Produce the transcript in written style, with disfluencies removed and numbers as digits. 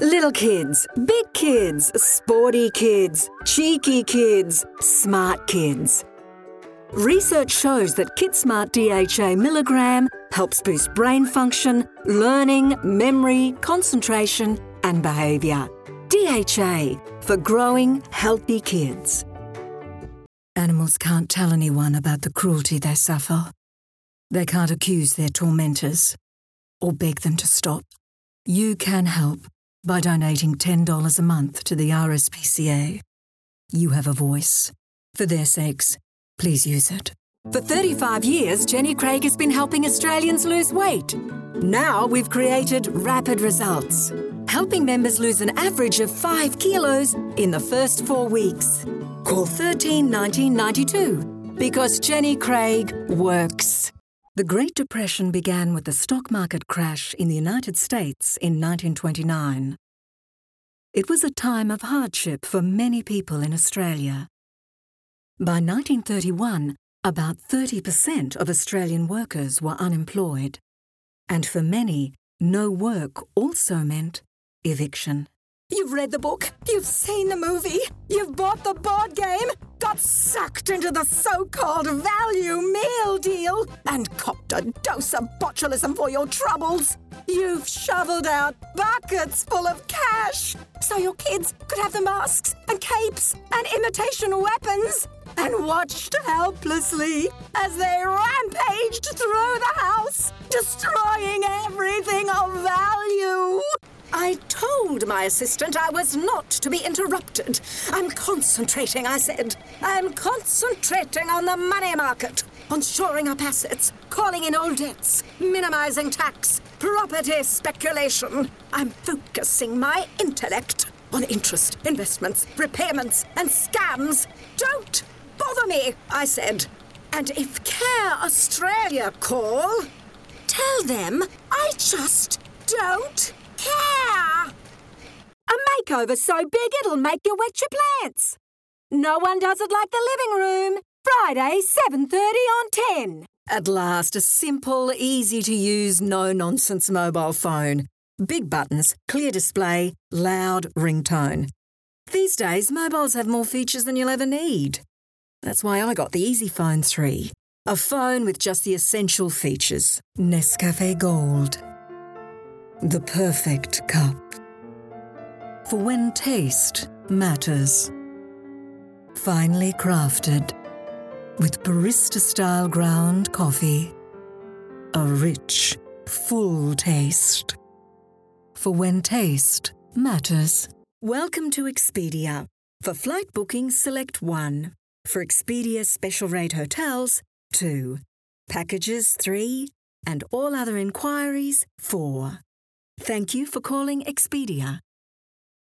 Little kids, big kids, sporty kids, cheeky kids, smart kids. Research shows that KidSmart DHA milligram helps boost brain function, learning, memory, concentration and behaviour. DHA for growing healthy kids. Animals can't tell anyone about the cruelty they suffer. They can't accuse their tormentors or beg them to stop. You can help by donating $10 a month to the RSPCA. You have a voice. For their sakes, please use it. For 35 years, Jenny Craig has been helping Australians lose weight. Now we've created rapid results, helping members lose an average of 5 kilos in the first 4 weeks. Call 13 19 92 because Jenny Craig works. The Great Depression began with the stock market crash in the United States in 1929. It was a time of hardship for many people in Australia. By 1931, about 30% of Australian workers were unemployed. And for many, no work also meant eviction. You've read the book, you've seen the movie, you've bought the board game, got sucked into the so-called value meal deal, and copped a dose of botulism for your troubles. You've shoveled out buckets full of cash so your kids could have the masks and capes and imitation weapons, and watched helplessly as they rampaged through the house, destroying everything of value. I told my assistant I was not to be interrupted. I'm concentrating, I said. I'm concentrating on the money market, on shoring up assets, calling in old debts, minimizing tax, property speculation. I'm focusing my intellect on interest, investments, repayments, and scams. Don't bother me, I said. And if Care Australia call, tell them I just don't care. A makeover so big it'll make you wet your plants. No one does it like the living room. Friday, 7:30 on 10. At last, a simple, easy-to-use, no-nonsense mobile phone. Big buttons, clear display, loud ringtone. These days, mobiles have more features than you'll ever need. That's why I got the EasyPhone 3. A phone with just the essential features. Nescafe Gold. The perfect cup. For when taste matters. Finely crafted. With barista-style ground coffee. A rich, full taste. For when taste matters. Welcome to Expedia. For flight bookings, select 1. For Expedia special rate hotels, 2. Packages, 3. And all other inquiries, 4. Thank you for calling Expedia.